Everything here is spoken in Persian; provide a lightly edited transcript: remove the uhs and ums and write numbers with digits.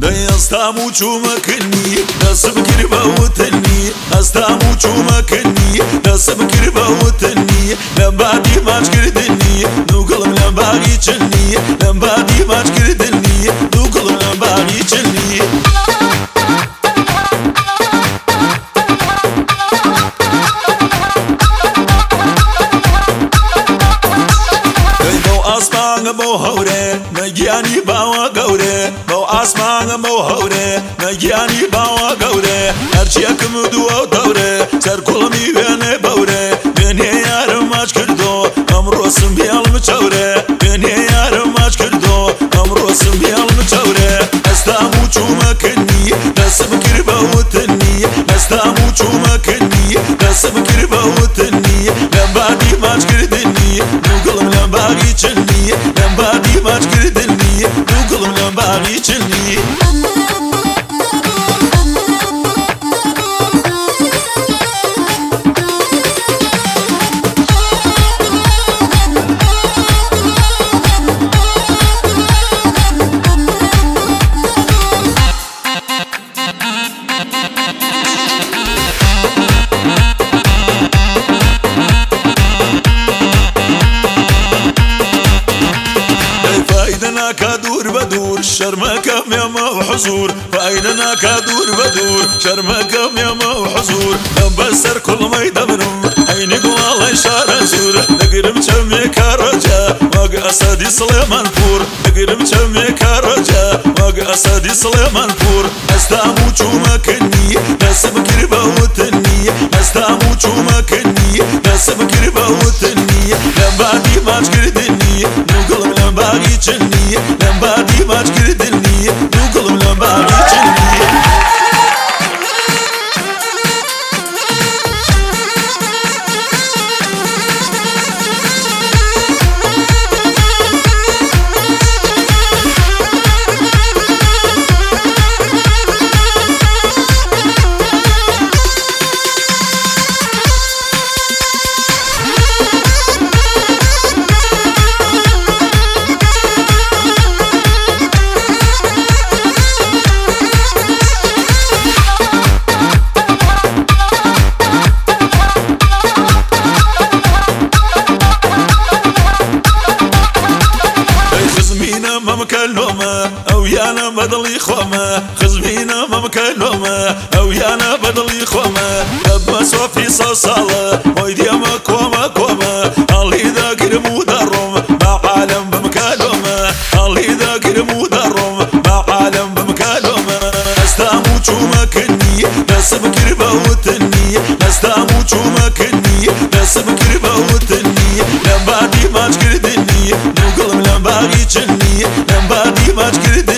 استامو چومکنی دست بگیر باوتنی استامو چومکنی دست بگیر باوتنی لبادی ماچ کردنی نوگلم لباگی چنی لبادی ماچ کردنی نوگلم لباگی چنی بو هوره نگیانی باوا گوره بو آسمان بو هوره نگیانی باوا گوره هرچی کم دو دوره سر کلمی بینه بوره بینه یارم ماچ کردو امروزم بیالم چوره بینه یارم ماچ کردو امروزم بیالم چوره استامو چومکنی دست بگیر باوتنی استامو چومکنی دست بگیر باوتنی لبادی ماچ کردنی نوگلم لباگی چنی لبادی ماچ کردنی نوگلم لباگی چنی فايدنا كدور بدور شرمكم يا ما حضور فايدنا كدور بدور شرمكم يا ما حضور بسر كل ما يدبرم عيني والله شارع زور نقرم شمي كرجا واق اسدي سليمان فور نقرم شمي كرجا واق اسدي سليمان فور استامو چومکني ناس بكر باوتني استامو چومکني ناس بكر باوتني لبادي ماچ كردني نوگلم لباگی چنی لبادی ماچ کردنی نوگلم لباگی چنی ما مكلومة أو يانا بدلي خومة خزمينا ما مكلومة أو يانا بدلي خومة لما صوفي صاصالة ويدي ما كومة كومة اللي ذاكر مدرم مع عالم بمكلومة اللي ذاكر مدرم مع عالم بمكلومة استامو چومکني ناس بكر باوتني استامو چومکني ناس بكر باوتني لبادي ماچ كردني نوگلم لباگی چنی لبادی ماچ کردنی